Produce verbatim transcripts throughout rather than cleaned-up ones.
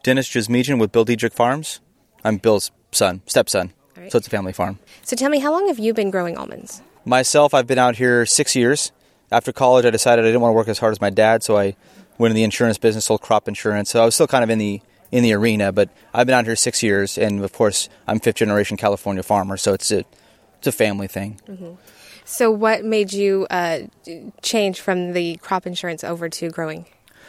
Dennis Jasmejian with Bill Diedrich Farms. I'm Bill's son, stepson, right. So it's a family farm. So tell me, how long have you been growing almonds? Myself, I've been out here six years. After college, I decided I didn't want to work as hard as my dad, so I went in the insurance business, sold crop insurance. So I was still kind of in the in the arena, but I've been out here six years, and of course, I'm fifth generation California farmer, so it's a it's a family thing. Mm-hmm. So what made you uh, change from the crop insurance over to growing?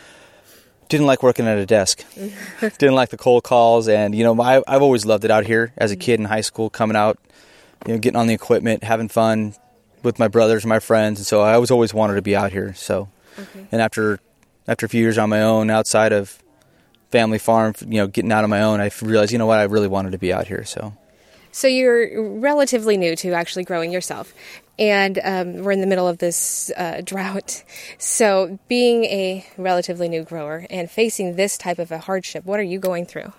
Didn't like working at a desk. Didn't like the cold calls, and you know, I, I've always loved it out here as a kid in high school, coming out, you know, getting on the equipment, having fun with my brothers and my friends, and so I always always wanted to be out here. So, okay. And after after a few years on my own, outside of family farm, you know, getting out on my own, I realized, you know what, I really wanted to be out here. So, so you're relatively new to actually growing yourself. And um, we're in the middle of this uh, drought. So being a relatively new grower and facing this type of a hardship, what are you going through?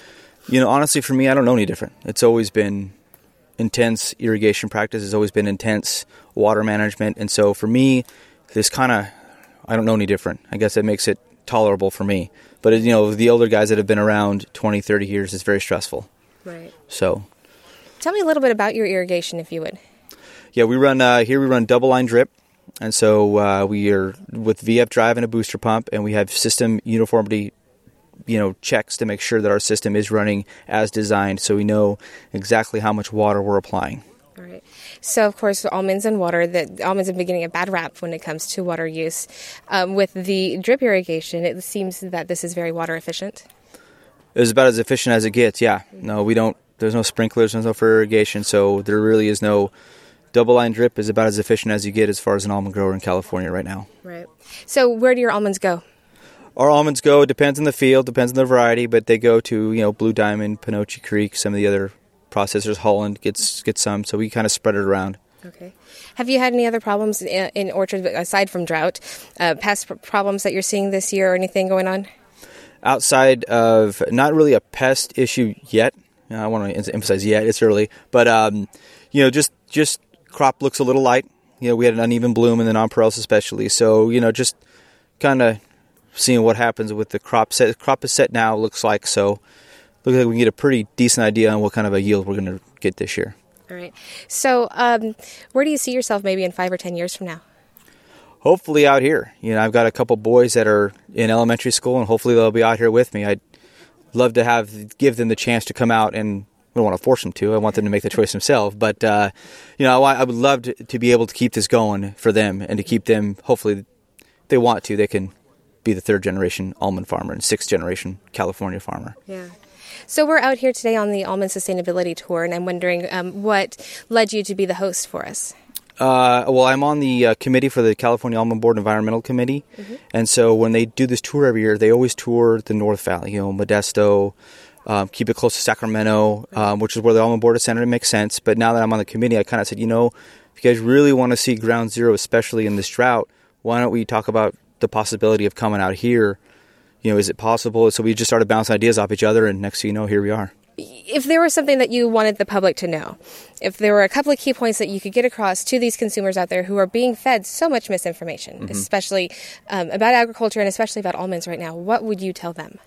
You know, honestly, for me, I don't know any different. It's always been intense irrigation practice. It's always been intense water management. And so for me, this kind of, I don't know any different. I guess it makes it tolerable for me. But, you know, the older guys that have been around twenty, thirty years, it's very stressful. Right. So. Tell me a little bit about your irrigation, if you would. Yeah, we run uh, here. We run double line drip, and so uh, we are with V F drive and a booster pump, and we have system uniformity, you know, checks to make sure that our system is running as designed, so we know exactly how much water we're applying. All right. So, of course, almonds and water. The almonds have been getting a bad rap when it comes to water use. Um, with the drip irrigation, it seems that this is very water efficient. It's about as efficient as it gets. Yeah. No, we don't. There's no sprinklers. There's no for irrigation, so there really is no. Double line drip is about as efficient as you get as far as an almond grower in California right now. Right. So where do your almonds go? Our almonds go, depends on the field, depends on the variety, but they go to, you know, Blue Diamond, Panoche Creek, some of the other processors. Holland gets gets some, so we kind of spread it around. Okay. Have you had any other problems in, in orchard aside from drought? Uh, pest problems that you're seeing this year or anything going on? Outside of, not really a pest issue yet. You know, I want to emphasize yet, it's early, but, um, you know, just just... crop looks a little light. You know, we had an uneven bloom in the nonpareils especially. So, you know, just kind of seeing what happens with the crop set. Crop is set now, looks like. So, looks like we can get a pretty decent idea on what kind of a yield we're going to get this year. All right. So, um, where do you see yourself maybe in five or ten years from now? Hopefully out here. You know, I've got a couple boys that are in elementary school, and hopefully they'll be out here with me. I'd love to have give them the chance to come out and I don't want to force them to. I want them to make the choice themselves. But, uh, you know, I, I would love to, to be able to keep this going for them and to keep them, hopefully, if they want to, they can be the third generation almond farmer and sixth generation California farmer. Yeah. So we're out here today on the Almond Sustainability Tour, and I'm wondering um, what led you to be the host for us? Uh, well, I'm on the uh, committee for the California Almond Board Environmental Committee. Mm-hmm. And so when they do this tour every year, they always tour the North Valley, you know, Modesto, Um, keep it close to Sacramento, um, which is where the almond board is centered. It makes sense. But now that I'm on the committee, I kind of said, you know, if you guys really want to see ground zero, especially in this drought, why don't we talk about the possibility of coming out here? You know, is it possible? So we just started bouncing ideas off each other, and next thing you know, here we are. If there was something that you wanted the public to know, if there were a couple of key points that you could get across to these consumers out there who are being fed so much misinformation, mm-hmm. especially um, about agriculture and especially about almonds right now, what would you tell them?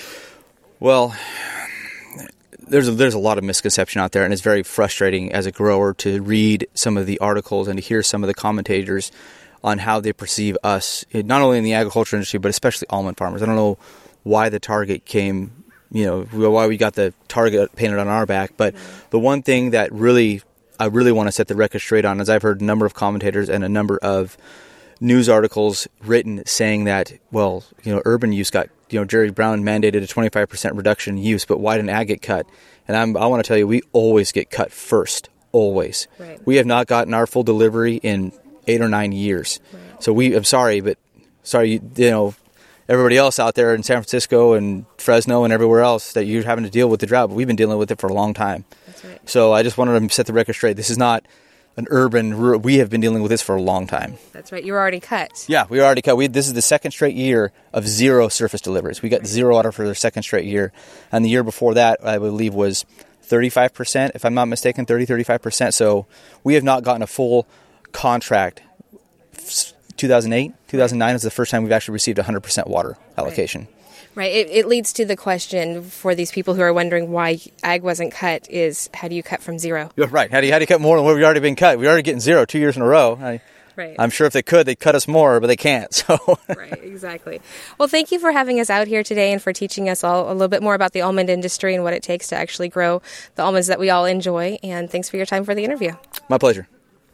Well, there's a, there's a lot of misconception out there, and it's very frustrating as a grower to read some of the articles and to hear some of the commentators on how they perceive us, not only in the agriculture industry, but especially almond farmers. I don't know why the target came, you know, why we got the target painted on our back, but the one thing that really, I really want to set the record straight on is I've heard a number of commentators and a number of news articles written saying that, well, you know, urban use got, you know, Jerry Brown mandated a twenty-five percent reduction in use, but why didn't ag get cut? And I'm, I want to tell you, we always get cut first, always. Right. We have not gotten our full delivery in eight or nine years. Right. So we, I'm sorry, but sorry, you, you know, everybody else out there in San Francisco and Fresno and everywhere else that you're having to deal with the drought, but we've been dealing with it for a long time. That's right. So I just wanted to set the record straight. This is not an urban, we have been dealing with this for a long time. That's right. You were already cut. Yeah, we were already cut. We, this is the second straight year of zero surface deliveries. We got zero order for the second straight year. And the year before that, I believe, was thirty-five percent, if I'm not mistaken, thirty, thirty-five percent. So we have not gotten a full contract. two thousand eight, two thousand nine is the first time we've actually received one hundred percent water allocation. Right. Right. It, it leads to the question for these people who are wondering why ag wasn't cut is, how do you cut from zero? You're right. How do you, how do you cut more than what we've already been cut? We're already getting zero two years in a row. I, Right. I'm sure if they could, they'd cut us more, but they can't. So Right, exactly. Well, thank you for having us out here today and for teaching us all a little bit more about the almond industry and what it takes to actually grow the almonds that we all enjoy. And thanks for your time for the interview. My pleasure.